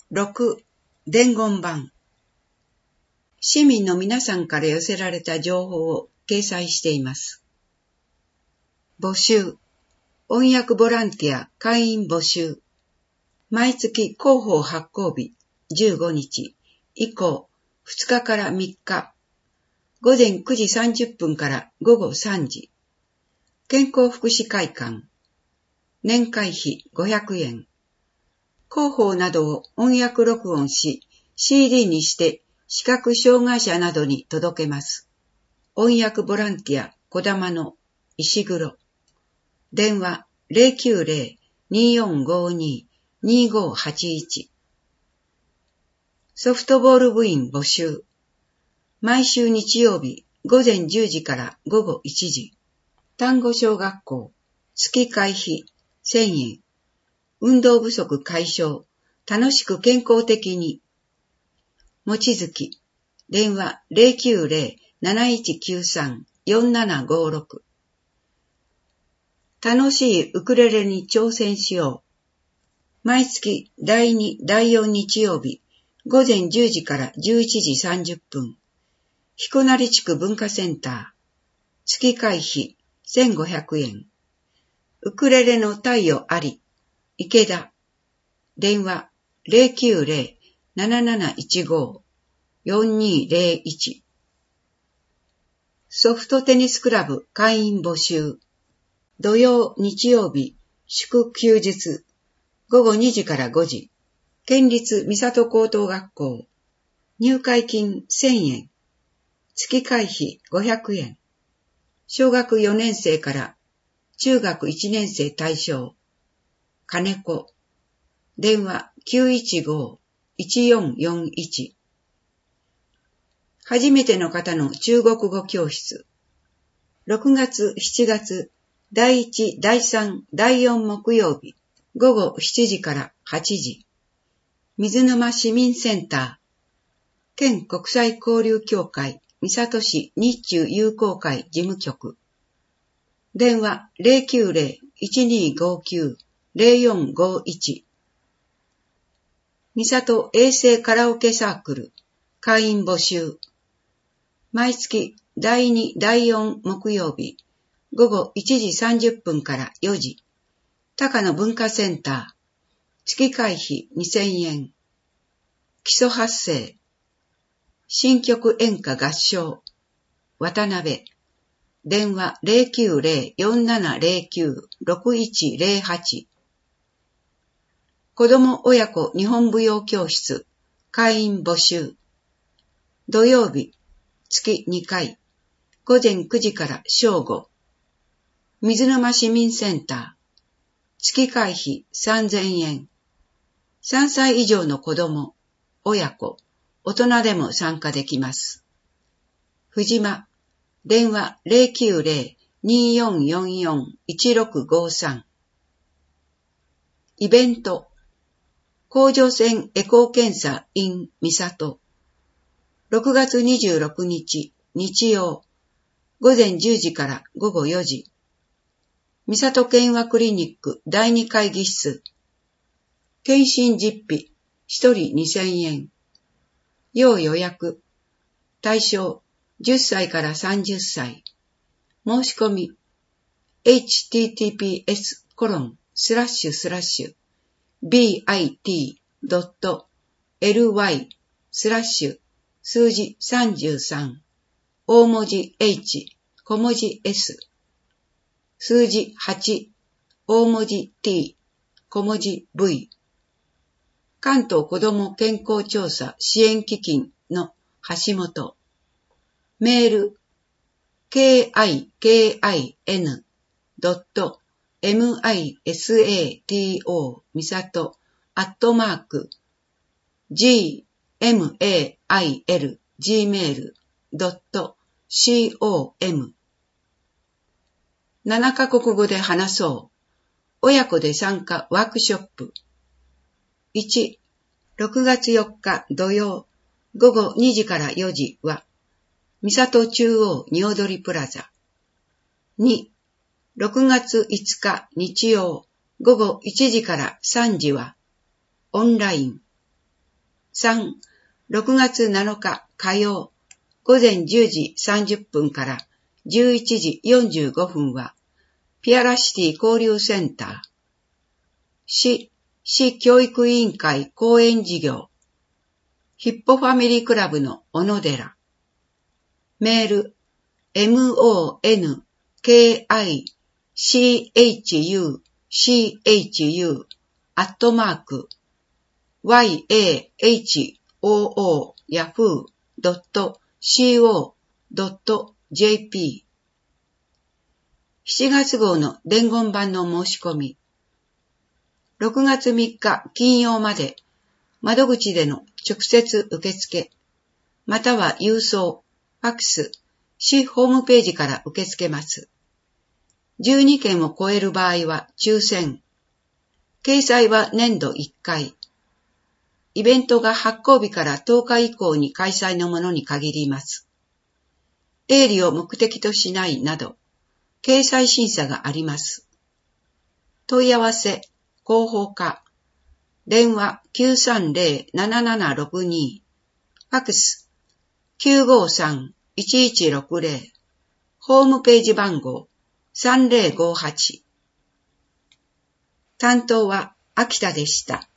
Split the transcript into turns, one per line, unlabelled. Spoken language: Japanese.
6. 伝言板。市民の皆さんから寄せられた情報を掲載しています。募集。翻訳ボランティア会員募集。毎月広報発行日15日以降2日から3日。午前9時30分から午後3時。健康福祉会館。年会費500円。広報などを音訳録音し、CD にして視覚障害者などに届けます。音訳ボランティアこだまの石黒。電話090-2452-2581。ソフトボール部員募集。毎週日曜日午前10時から午後1時。丹後小学校。月会費1000円。運動不足解消。楽しく健康的に。もちづき。電話090-7193-4756。楽しいウクレレに挑戦しよう。毎月第2、第4日曜日、午前10時から11時30分。彦成地区文化センター。月会費1500円。ウクレレの貸与あり。池田。電話090-7715-4201。ソフトテニスクラブ会員募集。土曜、日曜日、祝休日。午後2時から5時。県立三郷高等学校。入会金1000円。月会費500円。小学4年生から中学1年生対象。金子。電話915-1441。初めての方の中国語教室。6月、7月、第1、第3、第4木曜日、午後7時から8時。水沼市民センター。県国際交流協会、三郷市日中友好会事務局。電話090-1259-0451。三郷衛生カラオケサークル、会員募集。毎月第2、第4木曜日、午後1時30分から4時。高野文化センター。月会費2000円。基礎発声。新曲演歌合唱。渡辺。電話090-4709-6108。子供親子日本舞踊教室。会員募集。土曜日。月2回。午前9時から正午。水沼市民センター。月会費3000円。3歳以上の子供、親子、大人でも参加できます。藤間。電話090-2444-1653。イベント。甲状腺エコー検査 in 三郷。6月26日、日曜。午前10時から午後4時。三郷健和クリニック第2会議室。検診実費、1人2000円。要予約。対象、10歳から30歳。申し込み、https://bit.ly/ 数字33。大文字 H、小文字 S。数字8、大文字 T、小文字 V。関東子ども健康調査支援基金の橋本。メール、kisato.misato@gmail.com。7カ国語で話そう。親子で参加ワークショップ。1、6月4日土曜、午後2時から4時は、三郷中央におどりプラザ。2、6月5日日曜、午後1時から3時は、オンライン。 3、6月7日火曜、午前10時30分から11時45分は、ピアラシティ交流センター、市教育委員会講演事業、ヒッポファミリークラブの小野寺。メール、monchichu,yahoo.co.jp。7月号の伝言版の申し込み。6月3日金曜まで、窓口での直接受付、または郵送、ファックス、市ホームページから受け付けます。12件を超える場合は抽選。掲載は年度1回。イベントが発行日から10日以降に開催のものに限ります。営利を目的としないなど、掲載審査があります。問い合わせ、広報課、電話 930-7762、ファックス 953-1160、ホームページ番号3058。担当は秋田でした。